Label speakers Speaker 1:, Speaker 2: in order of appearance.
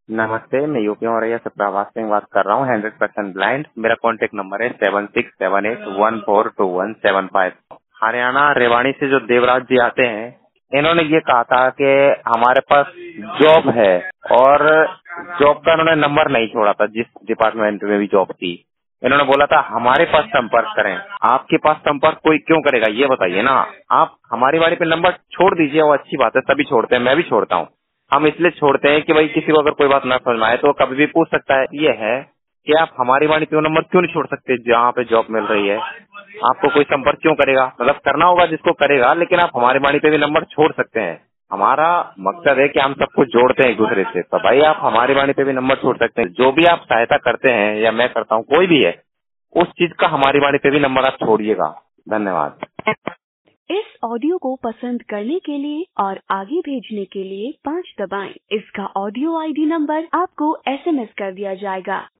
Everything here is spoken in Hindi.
Speaker 1: नमस्ते, मैं यूपी औरैया से प्रभास सिंह बात कर रहा हूँ, 100% ब्लाइंड। मेरा कॉन्टेक्ट नंबर है 7678142175। हरियाणा रेवाड़ी से जो देवराज जी आते हैं, इन्होंने ये कहा था कि हमारे पास जॉब है, और जॉब का इन्होंने नंबर नहीं छोड़ा था। जिस डिपार्टमेंट में भी जॉब थी, इन्होंने बोला था हमारे पास संपर्क करें। आपके पास संपर्क कोई क्यों करेगा, ये बताइए ना। आप हमारी वाणी पे नंबर छोड़ दीजिए, वो अच्छी बात है, सभी छोड़ते हैं, मैं भी छोड़ता हूँ। हम इसलिए छोड़ते हैं कि भाई किसी को अगर कोई बात ना समझ में आए तो कभी भी पूछ सकता है। ये है कि आप हमारी वाणी पे वो नंबर क्यों नहीं छोड़ सकते जहाँ पे जॉब मिल रही है। आपको कोई संपर्क क्यों करेगा, मतलब करना होगा जिसको करेगा, लेकिन आप हमारी वाणी पे भी नंबर छोड़ सकते हैं। हमारा मकसद है कि हम सबको जोड़ते हैं एक दूसरे से, तो भाई आप हमारी वाणी पे भी नंबर छोड़ सकते हैं। जो भी आप सहायता करते हैं या मैं करता हूँ, कोई भी है, उस चीज का हमारी वाणी पे भी नंबर आप छोड़िएगा। धन्यवाद।
Speaker 2: इस ऑडियो को पसंद करने के लिए और आगे भेजने के लिए 5 दबाएं। इसका ऑडियो आईडी नंबर आपको एसएमएस कर दिया जाएगा।